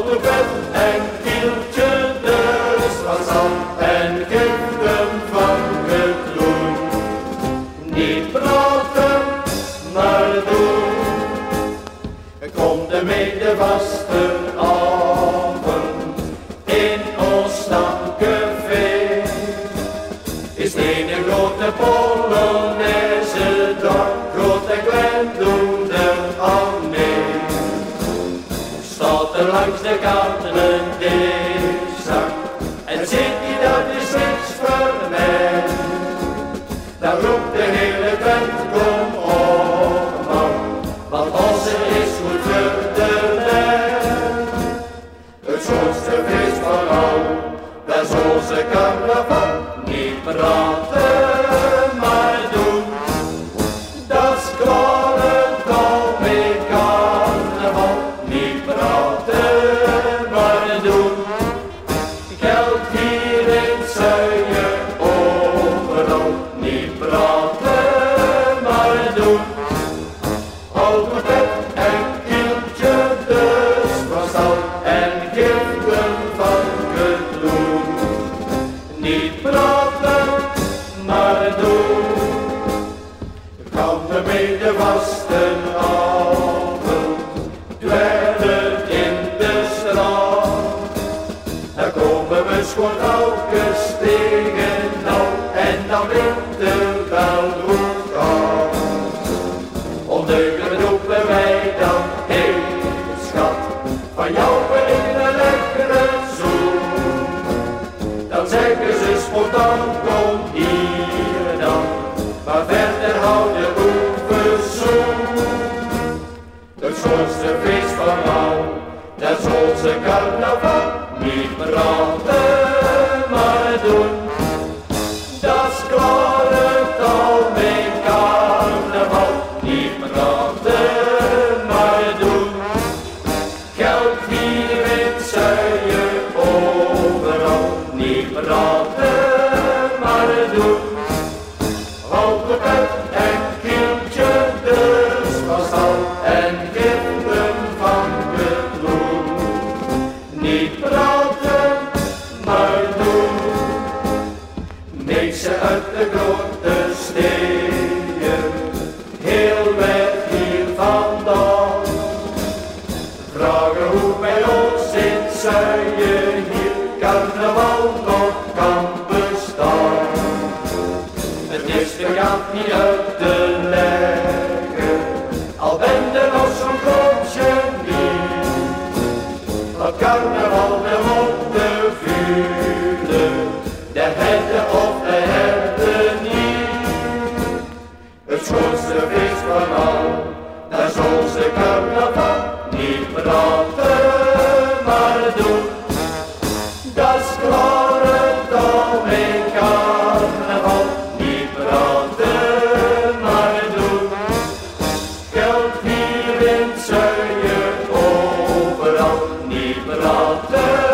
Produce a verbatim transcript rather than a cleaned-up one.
houten vet en kieltje dus van zand en giften van gekloen. Niet praten, maar doen. Komt de mede vaste avond in ons stamcafé. Is het een grote Polonaise dag, groot en klein doen er aan mee. Staat er langs de kant een dikzak en zit hij dat is niks voor mij. Dan roept de hele vent kom op man, want onze is goed voor de lijn. Het schoonste feest van al, dat is onze carnaval. Niet praten, maar doen. Dat is Klarentaal met carnaval. Niet praten, maar doen. Geld hier in Zuijen overal. Niet praten, maar doen. Houten vet en kieltje dus van stal en giften van gekloen. Niet praten, maar doen. Kan de mede vasten avond dweilen in de straat. Dan komen we schoonhouders tegen nou en dan wint de bel goed aan. Ondeugend roepen wij dan, hé schat, van jou wil ik een lekkere zoen. Dan zeggen ze spontaan, kom hier dan, maar verder hou de oefenzoen. Het schoonste feest van al, dat is onze carnaval. Niet praten, maar doen. Dat is Klarentaal met carnaval. Niet praten, maar doen. Geld hier in Zuijen overal. Niet praten, maar doen. Houten vet en kieltje dus van stal en giften van gekloen. Niet praten, maar doen. Mensen uit de grote steden, heel weg hier vandaan, vragen hoe bij ons in Zuijen hier carnaval nog kan bestaan. Het is de gaat niet uit te leggen, al ben er nog zo'n groot genie. Wat carnaval wil op de vuren, de herde of de herde niet. Het schoonste feest van al, dat is onze carnaval. Niet praten, maar doen. Dat is Klarentaal met carnaval. Niet praten, maar doen. Geld hier in Zuijen overal. Niet praten.